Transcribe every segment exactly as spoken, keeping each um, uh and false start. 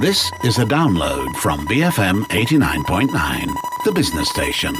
This is a download from B F M eighty-nine point nine, the business station.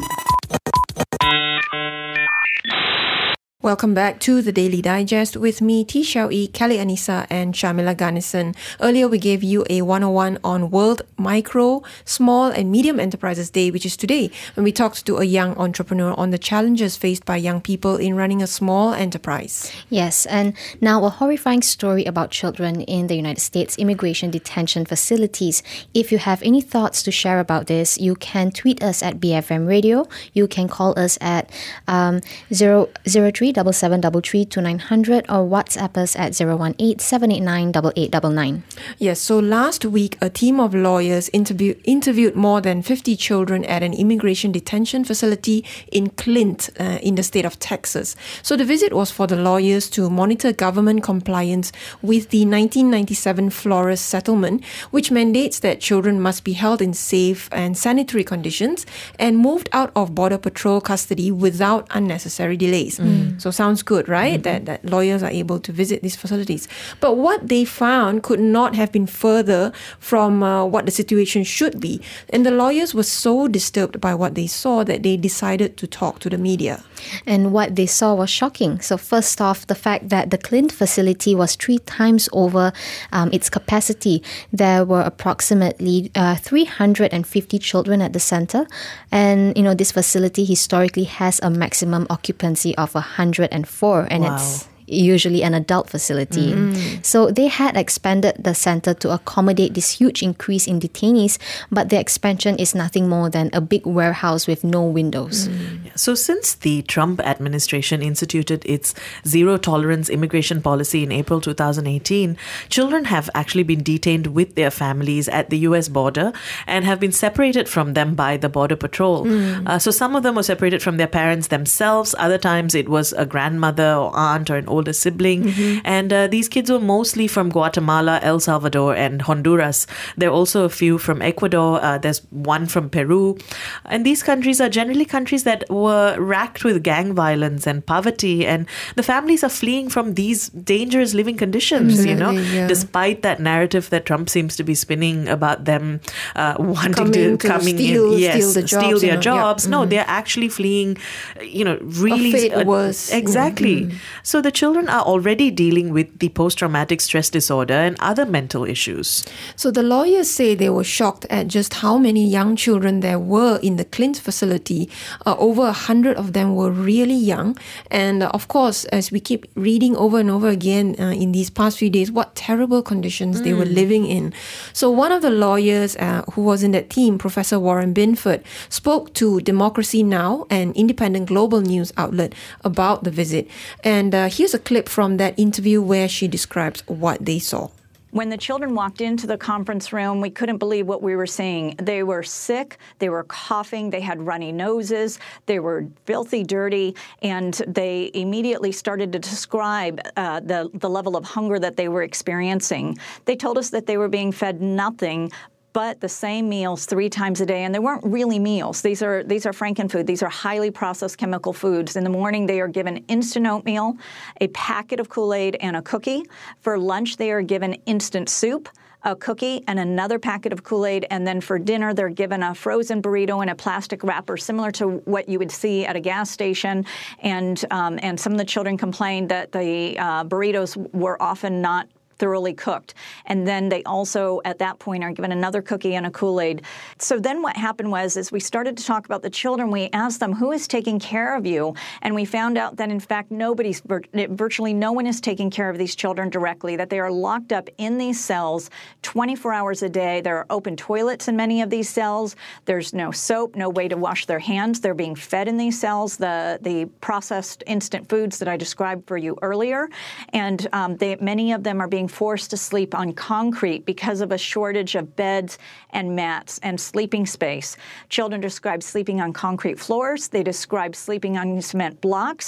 Welcome back to the Daily Digest with me, T. Xiao Yi, Kelly Anissa and Shamila Garnison. Earlier we gave you a one oh one on World Micro, Small and Medium Enterprises Day, which is today, when we talked to a young entrepreneur on the challenges faced by young people in running a small enterprise. Yes, and now a horrifying story about children in the United States immigration detention facilities. If you have any thoughts to share about this, you can tweet us at B F M Radio. You can call us at um, zero zero three double seven double three two nine hundred or WhatsApp us at zero one eight seven eight nine eight eight nine nine. Yes, so last week a team of lawyers interview, interviewed more than fifty children at an immigration detention facility in Clint uh, in the state of Texas. So the visit was for the lawyers to monitor government compliance with the nineteen ninety-seven Flores settlement, which mandates that children must be held in safe and sanitary conditions and moved out of Border Patrol custody without unnecessary delays. Mm. So sounds good, right? Mm-hmm. That, that lawyers are able to visit these facilities. But what they found could not have been further from uh, what the situation should be. And the lawyers were so disturbed by what they saw that they decided to talk to the media. And what they saw was shocking. So first off, the fact that the Clint facility was three times over um, its capacity. There were approximately uh, three hundred fifty children at the center. And, you know, this facility historically has a maximum occupancy of one hundred four, and wow. it's usually an adult facility. Mm. So they had expanded the center to accommodate this huge increase in detainees, but the expansion is nothing more than a big warehouse with no windows. Mm. Yeah. So since the Trump administration instituted its zero tolerance immigration policy in April two thousand eighteen, children have actually been detained with their families at the U S border and have been separated from them by the Border Patrol. Mm. Uh, so some of them were separated from their parents themselves. Other times it was a grandmother or aunt or an older sibling. Mm-hmm. And uh, these kids were mostly from Guatemala, El Salvador and Honduras. There are also a few from Ecuador. Uh, there's one from Peru. And these countries are generally countries that were racked with gang violence and poverty. And the families are fleeing from these dangerous living conditions, Absolutely, you know, yeah. despite that narrative that Trump seems to be spinning about them uh, wanting coming to, to coming steal, in, yes, steal, the jobs, steal their you know, jobs. yeah. No, mm-hmm. they're actually fleeing, you know, really. A fate uh, worse. Exactly. Mm-hmm. So the children are already dealing with the post-traumatic stress disorder and other mental issues. So the lawyers say they were shocked at just how many young children there were in the Clint facility. Uh, over a hundred of them were really young. And uh, of course, as we keep reading over and over again uh, in these past few days, what terrible conditions mm. they were living in. So one of the lawyers uh, who was in that team, Professor Warren Binford, spoke to Democracy Now!, an independent global news outlet, about the visit. And uh, here's a clip from that interview where she describes what they saw. When the children walked into the conference room, we couldn't believe what we were seeing. They were sick, they were coughing, they had runny noses, they were filthy dirty, and they immediately started to describe uh, the, the level of hunger that they were experiencing. They told us that they were being fed nothing but the same meals three times a day. And they weren't really meals. These are these are Frankenfood. These are highly processed chemical foods. In the morning, they are given instant oatmeal, a packet of Kool-Aid, and a cookie. For lunch, they are given instant soup, a cookie, and another packet of Kool-Aid. And then for dinner, they're given a frozen burrito in a plastic wrapper, similar to what you would see at a gas station. And, um, and some of the children complained that the uh, burritos were often not thoroughly cooked. And then they also, at that point, are given another cookie and a Kool-Aid. So then what happened was, as we started to talk about the children, we asked them, who is taking care of you? And we found out that, in fact, nobody's, virtually no one is taking care of these children directly, that they are locked up in these cells twenty-four hours a day. There are open toilets in many of these cells. There's no soap, no way to wash their hands. They're being fed in these cells, the, the processed instant foods that I described for you earlier. And um, they, many of them are being forced to sleep on concrete because of a shortage of beds and mats and sleeping space. Children describe sleeping on concrete floors. They describe sleeping on cement blocks.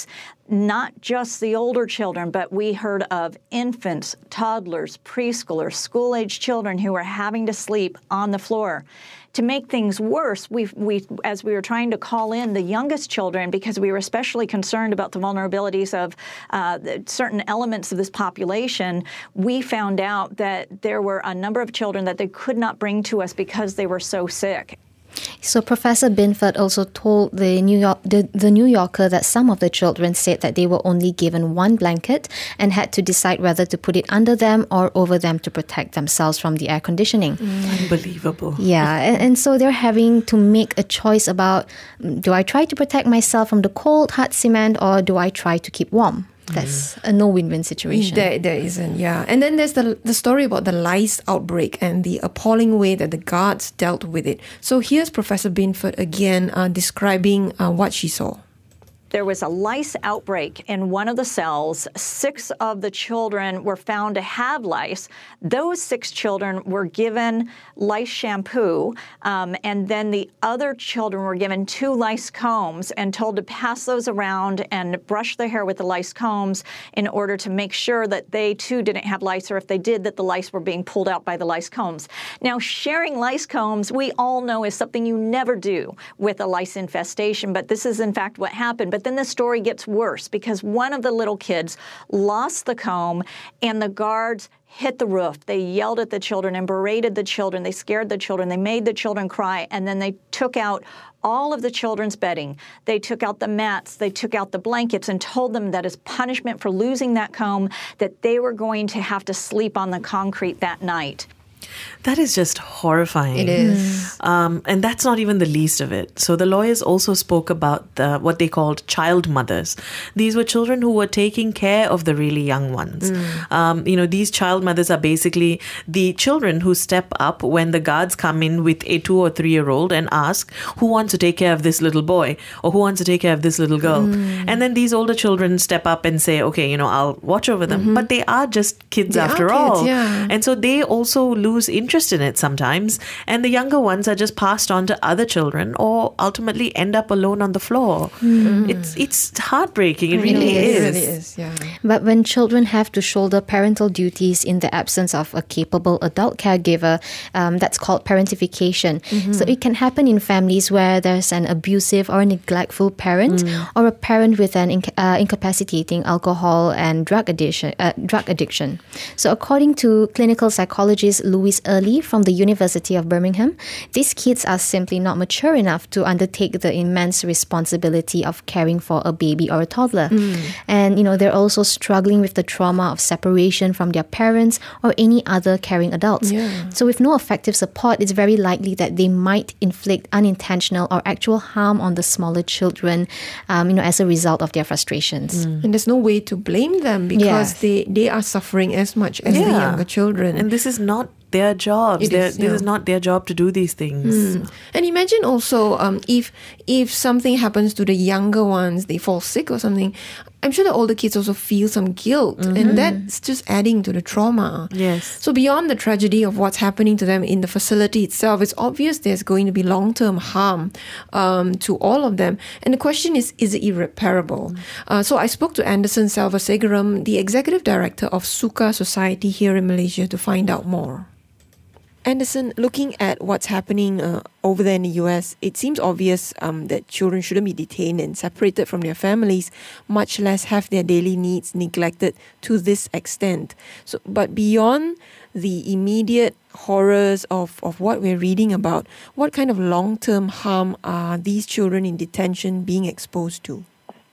not just the older children, but we heard of infants, toddlers, preschoolers, school-age children who were having to sleep on the floor. To make things worse, we, we, as we were trying to call in the youngest children, because we were especially concerned about the vulnerabilities of uh, certain elements of this population, we found out that there were a number of children that they could not bring to us because they were so sick. So Professor Binford also told the New York the, the New Yorker that some of the children said that they were only given one blanket and had to decide whether to put it under them or over them to protect themselves from the air conditioning. Mm. Unbelievable. Yeah, and, and so they're having to make a choice about, do I try to protect myself from the cold, hard cement, or do I try to keep warm? That's a no-win-win situation. There, there isn't, yeah. And then there's the the story about the lice outbreak and the appalling way that the guards dealt with it. So here's Professor Binford again uh, describing uh, what she saw. There was a lice outbreak in one of the cells. Six of the children were found to have lice. Those six children were given lice shampoo, um, and then the other children were given two lice combs and told to pass those around and brush their hair with the lice combs in order to make sure that they too didn't have lice, or if they did, that the lice were being pulled out by the lice combs. Now, sharing lice combs, we all know, is something you never do with a lice infestation, but this is in fact what happened. But then the story gets worse, because one of the little kids lost the comb and the guards hit the roof. They yelled at the children and berated the children. They scared the children. They made the children cry. And then they took out all of the children's bedding. They took out the mats. They took out the blankets and told them that as punishment for losing that comb, that they were going to have to sleep on the concrete that night. That is just horrifying. It is. Um, and that's not even the least of it. So the lawyers also spoke about the, what they called child mothers. These were children who were taking care of the really young ones. Mm. Um, you know, these child mothers are basically the children who step up when the guards come in with a two or three-year-old and ask, who wants to take care of this little boy? Or who wants to take care of this little girl? Mm. And then these older children step up and say, okay, you know, I'll watch over them. Mm-hmm. But they are just kids they after are all. Kids, yeah. And so they also lose interest in it sometimes, and the younger ones are just passed on to other children or ultimately end up alone on the floor. Mm. It's it's heartbreaking. It, it really is. is. It really is, yeah. But when children have to shoulder parental duties in the absence of a capable adult caregiver, um, that's called parentification. Mm-hmm. So it can happen in families where there's an abusive or neglectful parent, mm. or a parent with an inc- uh, incapacitating alcohol and drug addiction. Uh, drug addiction. So according to clinical psychologist Louise Early from the University of Birmingham, these kids are simply not mature enough to undertake the immense responsibility of caring for a baby or a toddler. Mm. And, you know, they're also struggling with the trauma of separation from their parents or any other caring adults. Yeah. So with no effective support, it's very likely that they might inflict unintentional or actual harm on the smaller children, um, you know, as a result of their frustrations. Mm. And there's no way to blame them, because yes. they, they are suffering as much as yeah. the younger children. And this is not their jobs. Is, this yeah. is not their job to do these things. Mm. And imagine also um, if if something happens to the younger ones, they fall sick or something, I'm sure the older kids also feel some guilt, mm-hmm. and that's just adding to the trauma. Yes. So beyond the tragedy of what's happening to them in the facility itself, it's obvious there's going to be long-term harm um, to all of them. And the question is, is it irreparable? Mm. Uh, so I spoke to Anderson Selvasegaram, the executive director of Suka Society here in Malaysia, to find out more. Anderson, looking at what's happening uh, over there in the U S, it seems obvious um, that children shouldn't be detained and separated from their families, much less have their daily needs neglected to this extent. So, but beyond the immediate horrors of, of what we're reading about, what kind of long-term harm are these children in detention being exposed to?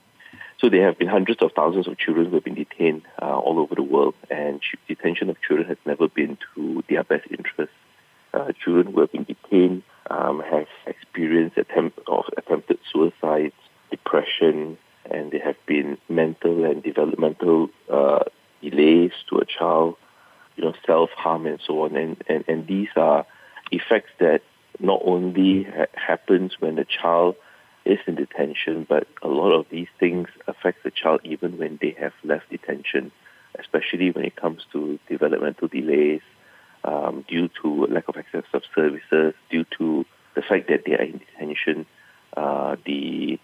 So there have been hundreds of thousands of children who have been detained uh, all over the world, and ch- detention of children has never been to their best interest. Uh, children who have been detained um, have experienced attempt of attempted suicides, depression, and there have been mental and developmental uh, delays to a child, you know, self-harm and so on. And, and, and these are effects that not only ha- happens when the child is in detention, but a lot of these things affect the child even when they have left detention, especially when it comes to developmental delays, um, due to lack of access of services, due to the fact that they are in detention. Uh, the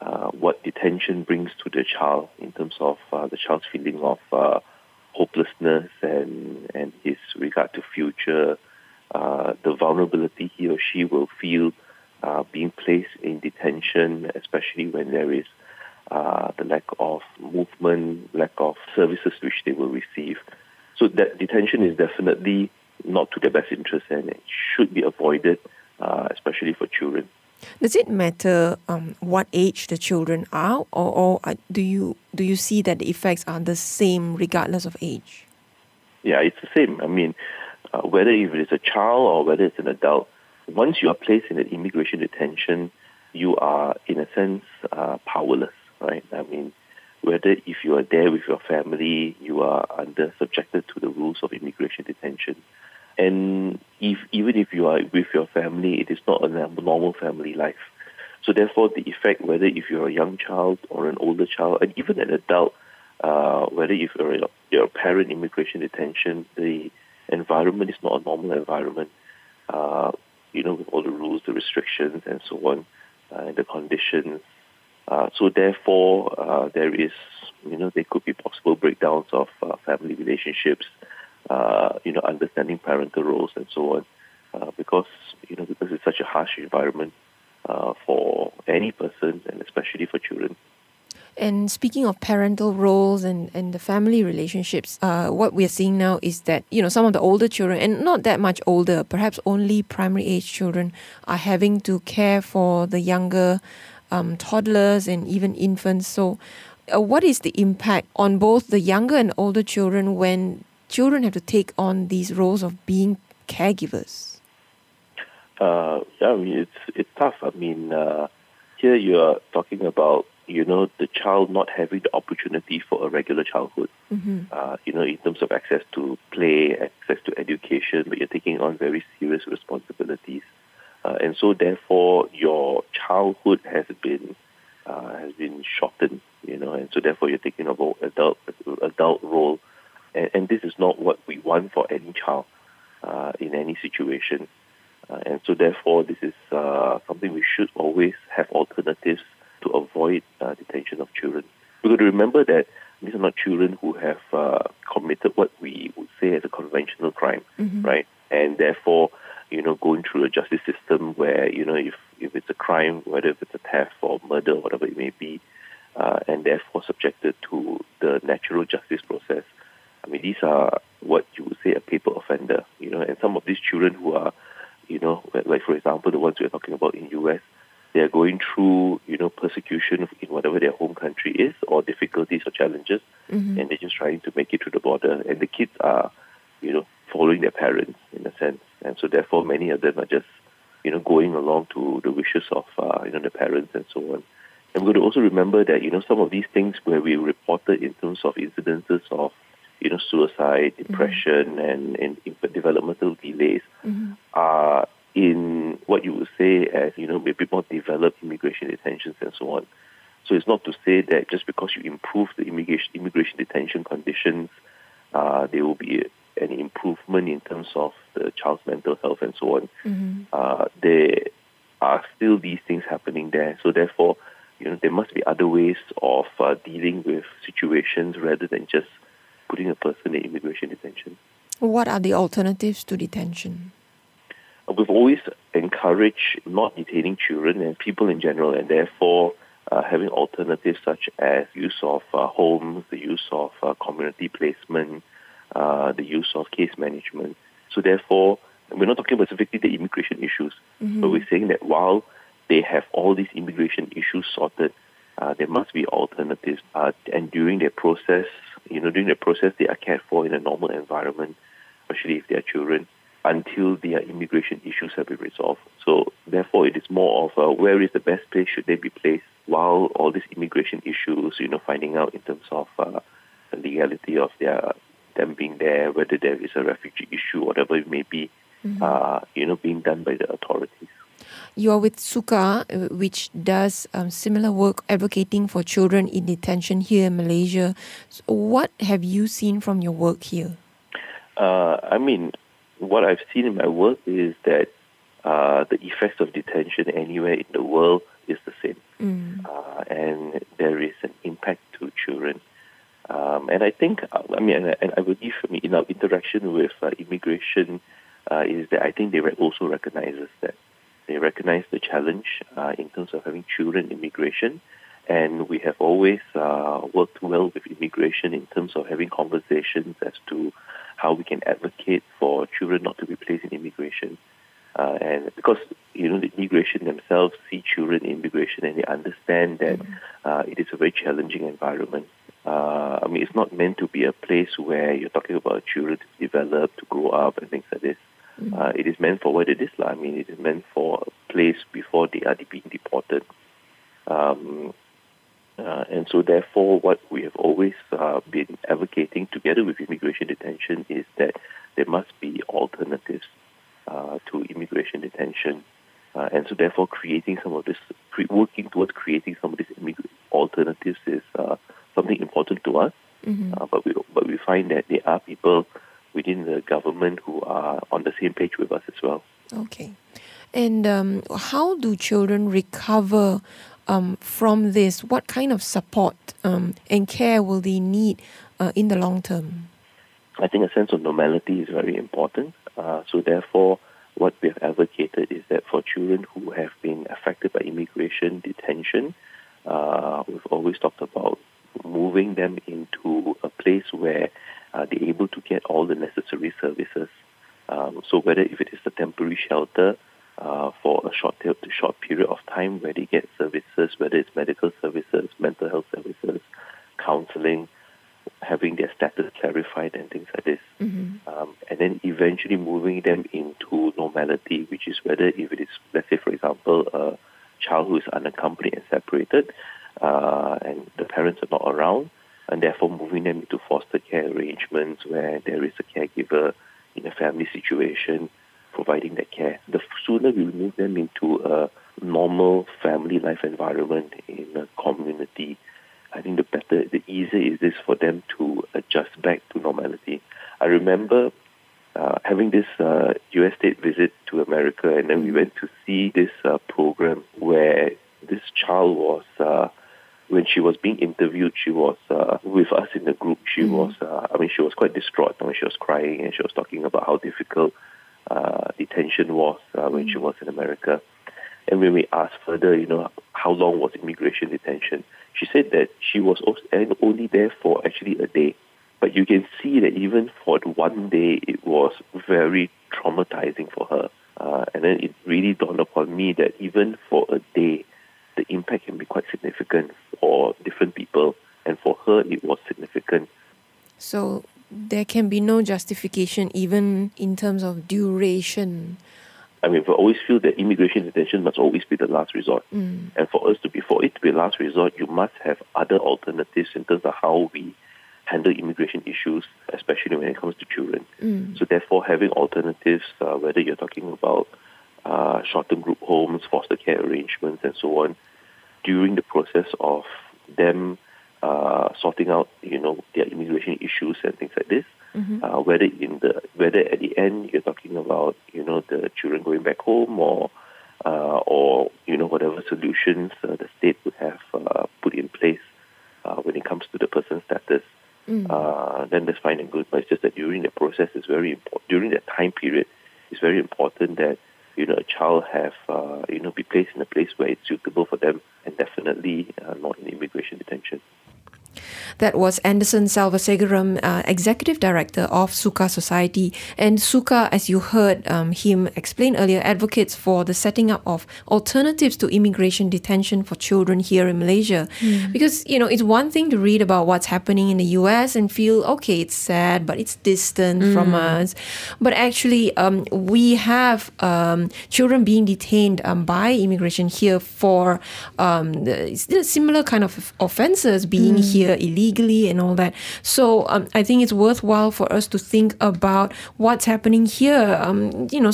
uh, what detention brings to the child in terms of uh, the child's feeling of uh, hopelessness and, and his regard to future, uh, the vulnerability he or she will feel uh, being placed in detention, especially when there is uh, the lack of movement, lack of services which they will receive. So that detention is definitely not to their best interest, and it should be avoided, uh, especially for children. Does it matter um, what age the children are, or, or uh, do you do you see that the effects are the same regardless of age? Yeah, it's the same. I mean, uh, whether if it's a child or whether it's an adult, once you are placed in an immigration detention, you are, in a sense, uh, powerless, right? I mean, whether if you are there with your family, you are under subjected to the rules of immigration detention. And if even if you are with your family, it is not a normal family life. So therefore, the effect, whether if you're a young child or an older child, and even an adult, uh, whether if you're a, you're a parent in immigration detention, the environment is not a normal environment. Uh, you know, with all the rules, the restrictions, and so on, uh, and the conditions. Uh, so therefore, uh, there is, you know, there could be possible breakdowns of uh, family relationships, uh, you know, understanding parental roles and so on, uh, because, you know, because it's such a harsh environment uh, for any person and especially for children. And speaking of parental roles and, and the family relationships, uh, what we're seeing now is that, you know, some of the older children, and not that much older, perhaps only primary age children, are having to care for the younger um, toddlers and even infants. So uh, what is the impact on both the younger and older children when children have to take on these roles of being caregivers? Uh, yeah, I mean, it's, it's tough. I mean, uh, here you are talking about, you know, the child not having the opportunity for a regular childhood, mm-hmm. uh, you know, in terms of access to play, access to education, but you're taking on very serious responsibilities. Uh, and so, therefore, your childhood has been uh, has been shortened, you know, and so, therefore, you're taking on an adult, adult role. And, and this is not what we want for any child uh, in any situation. Uh, and so, therefore, this is uh, something we should always have alternatives to avoid uh, detention of children. We've got to remember that these are not children who have uh, committed what we would say as a conventional crime, mm-hmm. right? And therefore, you know, going through a justice system where, you know, if, if it's a crime, whether if it's a theft or murder or whatever it may be, uh, and therefore subjected to the natural justice process. I mean, these are what you would say a paper offender, you know, and some of these children who are, you know, like, for example, the ones we're talking about in U S, they are going through, you know, persecution in whatever their home country is, or difficulties or challenges, mm-hmm. and they're just trying to make it through the border. And the kids are, you know, following their parents in a sense, and so therefore many of them are just, you know, going along to the wishes of, uh, you know, the parents and so on. And we've got to also remember that, you know, some of these things where we reported in terms of incidences of, you know, suicide, depression, mm-hmm. and, and developmental delays mm-hmm. are in what you would say as, you know, maybe more developed immigration detentions and so on. So it's not to say that just because you improve the immigration, immigration detention conditions, uh, there will be an improvement in terms of the child's mental health and so on. Mm-hmm. Uh, there are still these things happening there. So therefore, you know, there must be other ways of uh, dealing with situations rather than just putting a person in immigration detention. What are the alternatives to detention? We've always encouraged not detaining children and people in general, and therefore uh, having alternatives such as use of uh, homes, the use of uh, community placement, uh, the use of case management. So therefore, we're not talking about specifically the immigration issues, mm-hmm. but we're saying that while they have all these immigration issues sorted, uh, there must be alternatives. Uh, and during their process, you know, during the process, they are cared for in a normal environment, especially if they are children, until their immigration issues have been resolved. So therefore, it is more of uh, where is the best place should they be placed while all these immigration issues, you know, finding out in terms of uh, the legality of their them being there, whether there is a refugee issue, whatever it may be, mm-hmm. uh, you know, being done by the authorities. You are with Suka, which does um, similar work advocating for children in detention here in Malaysia. So what have you seen from your work here? Uh, I mean, what I've seen in my work is that uh, the effects of detention anywhere in the world is the same. Mm. Uh, and there is an impact to children. Um, and I think, I mean, and, and I believe I mean, in our interaction with uh, immigration, uh, is that I think they also recognizes that. They recognize the challenge uh, in terms of having children in immigration. And we have always uh, worked well with immigration in terms of having conversations as to how we can advocate for children not to be placed in immigration. Uh, and because, you know, the immigration themselves see children in immigration and they understand that uh, it is a very challenging environment. Uh, I mean, it's not meant to be a place where you're talking about children to develop, to grow up and things like this. Mm-hmm. Uh, it is meant for what it is. I mean, it is meant for a place before they are being deported. Um, uh, and so, therefore, what we have always uh, been advocating together with immigration detention is that there must be alternatives uh, to immigration detention. Uh, and so, therefore, creating some of this, pre- working towards creating some of these immig- alternatives is uh, something important to us. Mm-hmm. Uh, but we but we find that there are people within the government who are on the same page with us as well. Okay. And um, how do children recover um, from this? What kind of support um, and care will they need uh, in the long term? I think a sense of normality is very important. Uh, so therefore, what we have advocated is that for children who have been affected by immigration detention, uh, we've always talked about moving them into a place where uh, they're able to get all the necessary services. Um, so whether if it is a temporary shelter uh, for a short short period of time where they get services, whether it's medical services, mental health services, counseling, having their status clarified and things like this. Mm-hmm. Um, and then eventually moving them into normality, which is whether if it is, let's say, for example, a child who is unaccompanied and separated, uh, and the parents are not around, and therefore moving them into foster care arrangements where there is a caregiver in a family situation providing that care. The sooner we move them into a normal family life environment in a community, I think the better, the easier it is for them to adjust back to normality. I remember uh, having this uh, U S state visit to America, and then we went to see this uh, program where this child was, uh, when she was being interviewed, she was uh, with us in the group. She mm-hmm. was, uh, I mean, she was quite distraught. I mean, she was crying, and she was talking about how difficult uh, detention was uh, when mm-hmm. she was in America. And when we asked further, you know, how long was immigration detention, she said that she was only there for actually a day. But you can see that even for the one day, it was very traumatizing for her. Uh, and then it really dawned upon me that even for a day, the impact can be quite significant for different people. And for her, it was significant. So there can be no justification even in terms of duration. I mean, we always feel that immigration detention must always be the last resort. Mm. And for us to be, for it to be the last resort, you must have other alternatives in terms of how we handle immigration issues, especially when it comes to children. Mm. So therefore, having alternatives, uh, whether you're talking about uh, short-term group homes, foster care arrangements, and so on, during the process of them uh, sorting out, you know, their immigration issues and things like this, mm-hmm. uh, whether in the whether at the end you're talking about, you know, the children going back home, or uh, or you know, whatever solutions uh, the state would have uh, put in place uh, when it comes to the person's status, mm. uh, then that's fine and good. But it's just that during the process, is very important. During that time period, it's very important that, you know, a child have uh, you know, be placed in a place where it's suitable for them, and definitely uh, not in immigration detention. That was Anderson Selvasegaram, uh, Executive Director of Suka Society. And Suka, as you heard um, him explain earlier, advocates for the setting up of alternatives to immigration detention for children here in Malaysia. Mm. Because, you know, it's one thing to read about what's happening in the U S and feel, okay, it's sad, but it's distant mm. from us. But actually, um, we have um, children being detained um, by immigration here for um, the, similar kind of offences, being mm. here illegally and all that. So um, I think it's worthwhile for us to think about what's happening here. Um, you know, start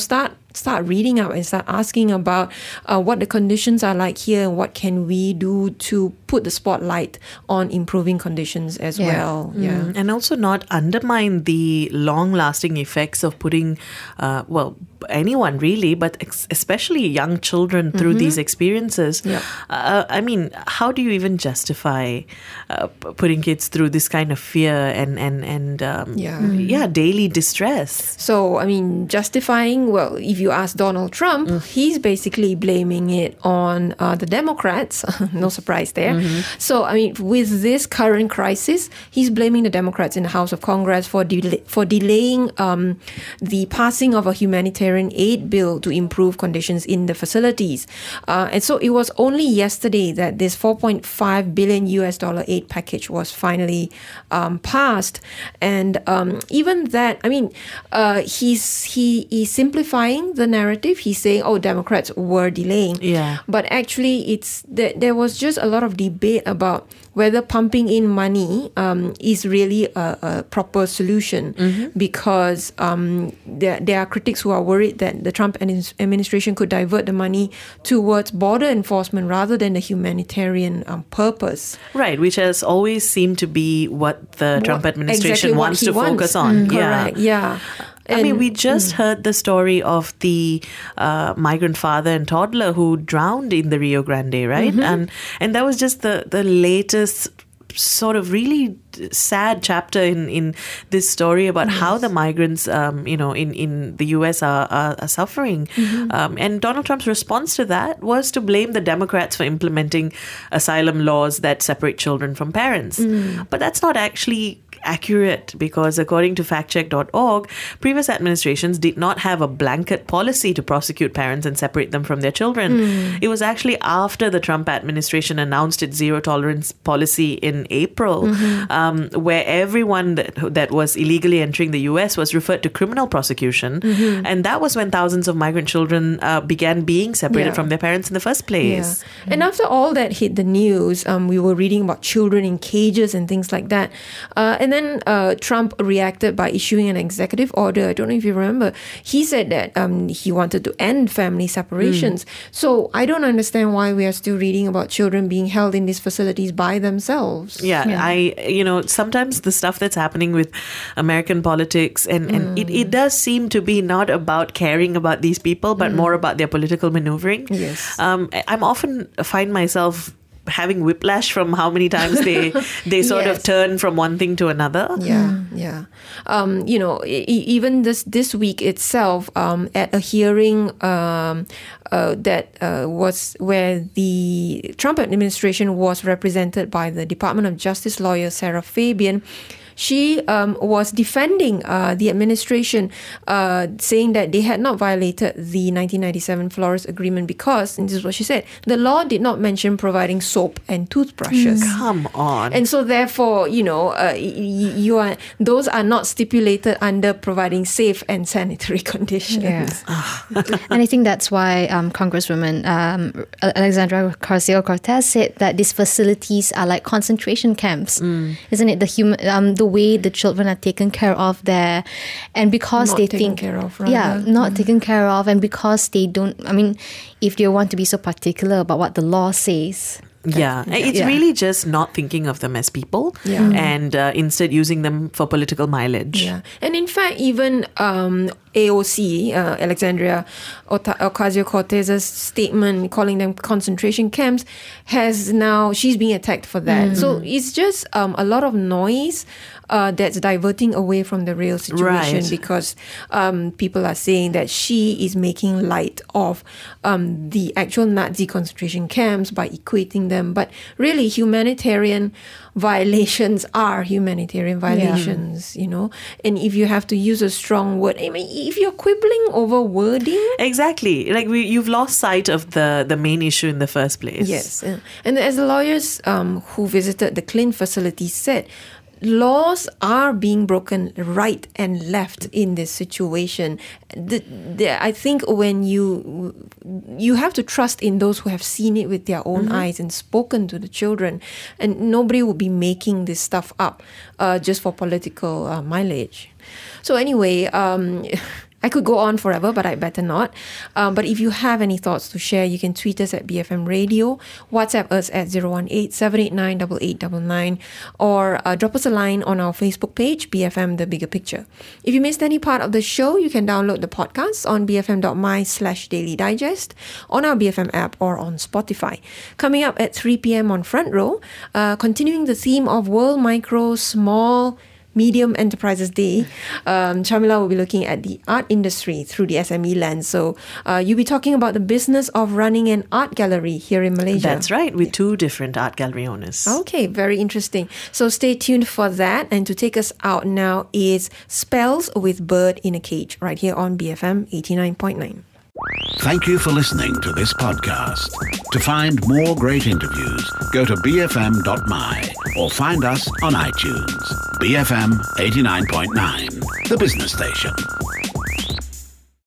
start reading up and start asking about uh, what the conditions are like here and what can we do to put the spotlight on improving conditions as Yeah. well. Mm. Yeah. And also not undermine the long-lasting effects of putting, uh, well, anyone really, but ex- especially young children through these experiences. Yep. Uh, I mean, how do you even justify uh, p- putting kids through this kind of fear and and and um, Yeah. yeah, daily distress? So, I mean, justifying, well, if you ask Donald Trump, he's basically blaming it on uh, the Democrats. No surprise there. So, I mean, with this current crisis, he's blaming the Democrats in the House of Congress for, del- for delaying um, the passing of a humanitarian aid bill to improve conditions in the facilities. Uh, and so it was only yesterday that this four point five billion U S dollar aid package was finally um, passed. And um, even that, I mean, uh, he's he is simplifying the narrative. He's saying, oh, Democrats were delaying. Yeah. But actually, it's that there was just a lot of debate about whether pumping in money um, is really a, a proper solution, because um, there, there are critics who are worried that the Trump admin- administration could divert the money towards border enforcement rather than the humanitarian um, purpose. Right, which has always seemed to be what the Trump What- administration exactly what wants he to wants. focus on. Mm, yeah. Correct, yeah. I mean, And- we just heard the story of the uh, migrant father and toddler who drowned in the Rio Grande, right? And and that was just the, the latest sort of really sad chapter in, in this story about how the migrants, um, you know, in, in the U S are, are, are suffering. Um, and Donald Trump's response to that was to blame the Democrats for implementing asylum laws that separate children from parents. But that's not actually accurate, because according to fact check dot org, previous administrations did not have a blanket policy to prosecute parents and separate them from their children. It was actually after the Trump administration announced its zero tolerance policy in April, um, where everyone that, that was illegally entering the U S was referred to criminal prosecution. And that was when thousands of migrant children uh, began being separated Yeah. from their parents in the first place. Yeah. And after all that hit the news, um, we were reading about children in cages and things like that. Uh, and then uh, Trump reacted by issuing an executive order. I don't know if you remember. He said that um, he wanted to end family separations. So I don't understand why we are still reading about children being held in these facilities by themselves. Yeah, I, you know, sometimes the stuff that's happening with American politics, and, and it, it does seem to be not about caring about these people, but more about their political maneuvering. Yes. Um, I- I'm often find myself having whiplash from how many times they they sort Yes. of turn from one thing to another. Yeah, yeah. Um, you know, e- e- even this this week itself, um, at a hearing um, uh, that uh, was where the Trump administration was represented by the Department of Justice lawyer Sarah Fabian. She um, was defending uh, the administration, uh, saying that they had not violated the nineteen ninety-seven Flores Agreement because, and this is what she said, the law did not mention providing soap and toothbrushes. Come on. And so, therefore, you know, uh, y- y- you are those are not stipulated under providing safe and sanitary conditions. Yeah. And I think that's why um, Congresswoman um, Alexandra Ocasio-Cortez said that these facilities are like concentration camps, isn't it? The human, um, the way the children are taken care of there, and because Not they taken think, care of, yeah, rather. not taken care of, and because they don't. I mean, if they want to be so particular about what the law says. Yeah, it's Yeah. really just not thinking of them as people, Yeah. Mm. and uh, instead using them for political mileage. Yeah, and in fact, even um, A O C, uh, Alexandria Ota- Ocasio-Cortez's statement calling them concentration camps has now, she's being attacked for that. So it's just um, a lot of noise uh, that's diverting away from the real situation, Right. because um, people are saying that she is making light of um, the actual Nazi concentration camps by equating them. But really, humanitarian violations are humanitarian violations, you know. And if you have to use a strong word, I mean, if you're quibbling over wording, Exactly. Like we, you've lost sight of the, the main issue in the first place. yes. uh, And as the lawyers um, who visited the Clint facility said, laws are being broken right and left in this situation. The, the, I think when you you have to trust in those who have seen it with their own eyes and spoken to the children, and nobody will be making this stuff up uh, just for political uh, mileage. So anyway, um, I could go on forever, but I better not. Um, but if you have any thoughts to share, you can tweet us at B F M Radio, WhatsApp us at zero one eight, seven eight nine, eight eight nine nine, or uh, drop us a line on our Facebook page, B F M The Bigger Picture. If you missed any part of the show, you can download the podcast on bfm.my slash daily digest, on our B F M app, or on Spotify. Coming up at three p.m. on Front Row, uh, continuing the theme of World Micro, Small, Medium Enterprises Day, um, Shamila will be looking at the art industry through the S M E lens. So uh, you'll be talking about the business of running an art gallery here in Malaysia. That's right, with two different art gallery owners. Okay, very interesting. So stay tuned for that. And to take us out now is Spells with Bird in a Cage, right here on B F M eighty-nine point nine. Thank you for listening to this podcast. To find more great interviews, go to b f m dot m y or find us on iTunes. B F M eighty-nine point nine, the business station.